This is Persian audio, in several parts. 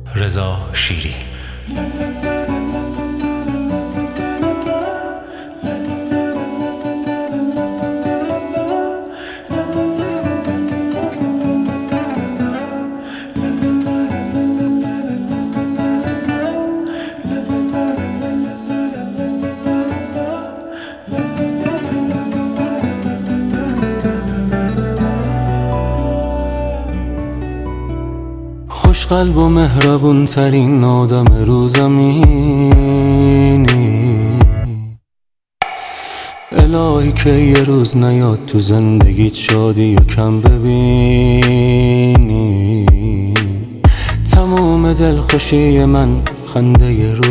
رضا شیری. خوشقلب و مهربون ترین آدم رو زمینی، الهی که یه روز نیاد تو زندگیت شادی و کم ببینی. تموم دلخوشی من خنده رو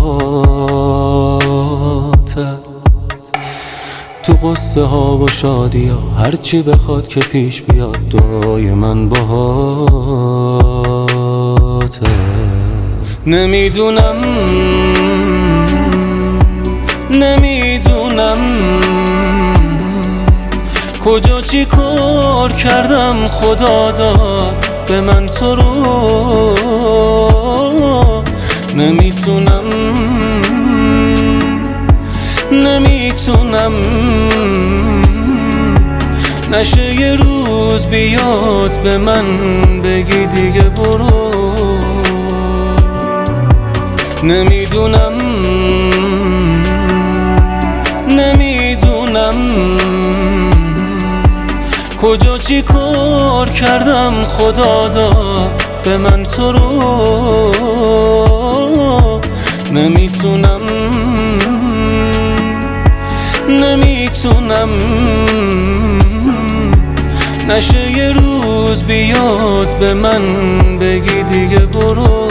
لباته، تو قصه ها و شادی ها هرچی بخواد که پیش بیاد دعای من باهاته. نمیدونم کجا چی کار کردم خدا داد به من تو رو. نمیتونم نشه یه روز بیاد به من بگی دیگه برو. نمیدونم کجا چی کار کردم خدا داد به من تو رو. نمیتونم نشه یه روز بیاد به من بگی دیگه برو.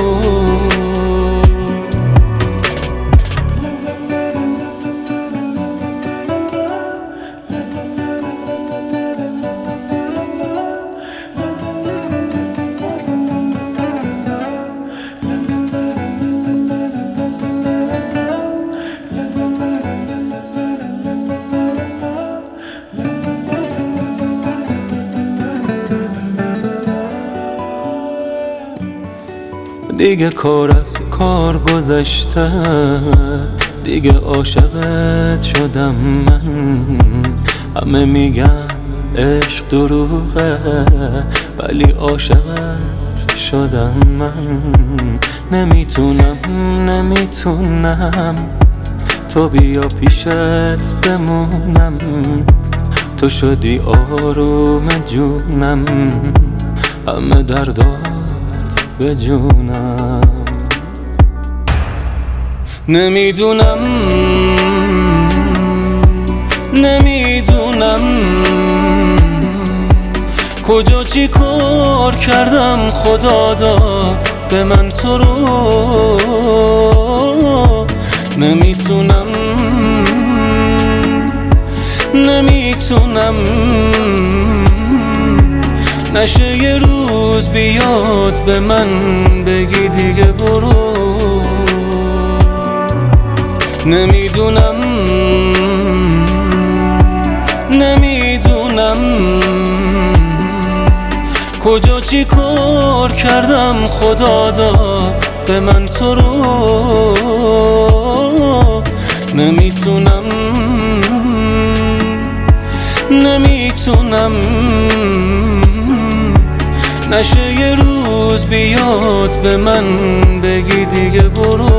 دیگه کار از کار گذشته، دیگه عاشقت شدم من. همه میگن عشق دروغه ولی عاشقت شدم من. نمیتونم تو بیا پیشت بمونم، تو شدی آروم جونم، همه دردات به جونم. نمیدونم کجا چی کار کردم خدا داد به من تو رو. نمیتونم نشه یه روز بیاد به من بگی دیگه برو. نمیدونم کجا چی کار کردم خدا داد به من تو رو. نمیتونم نشه یه روز بیاد به من بگی دیگه برو.